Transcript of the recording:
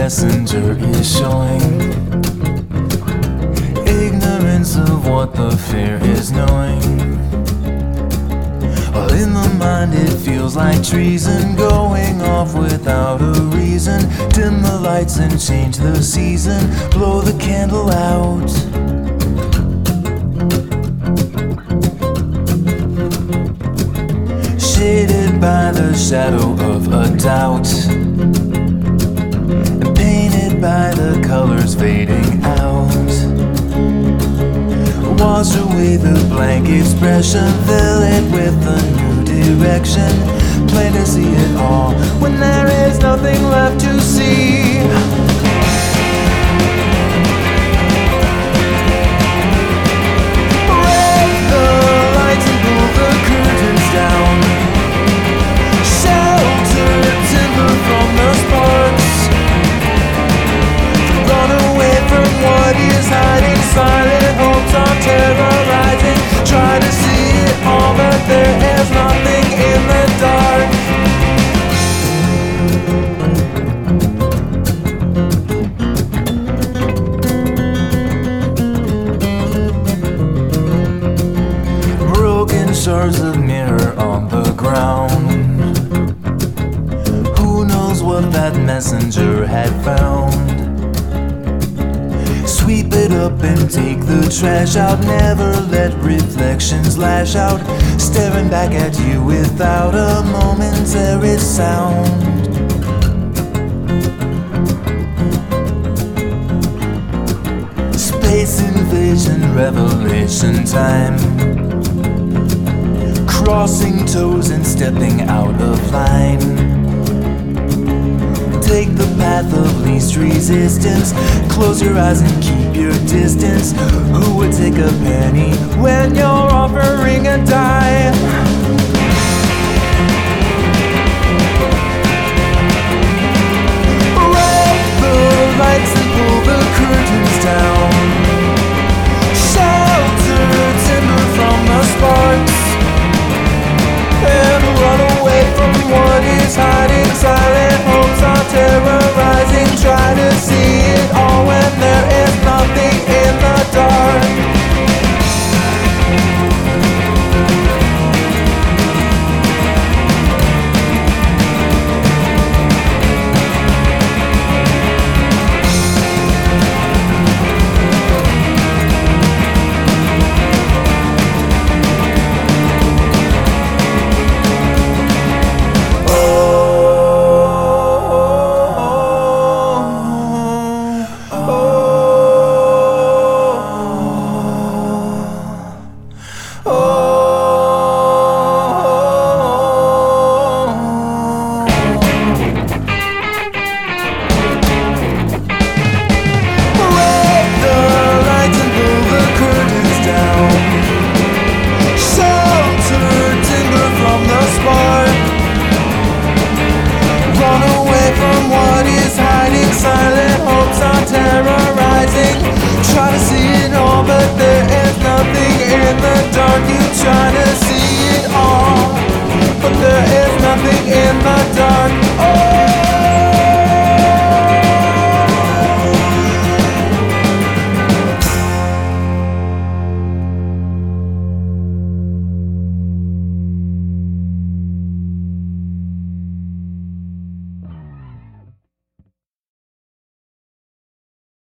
messenger is showing ignorance of what the fear is knowing. While in the mind it feels like treason, going off without a reason. Dim the lights and change the season, blow the candle out. Shaded by the shadow of a doubt, and painted by the colors fading out. Wash away the blank expression, fill it with a new direction. Plain to see it all when there is nothing left to see. Break the lights and pull the curtains down. Shelter timber from the sparks. Run away from what is hiding. Silent hopes are terrorizing. Try to see it all, but there is nothing in the dark. Broken shards of mirror on the ground. Who knows what that messenger had found? Sweep it up and take the trash out. Never let reflections lash out, staring back at you without a momentary sound. Space invasion, revelation time. Crossing toes and stepping out of line. Take the path of least resistance. Close your eyes and keep your distance. Who would take a penny when you're offering a dime? Break the lights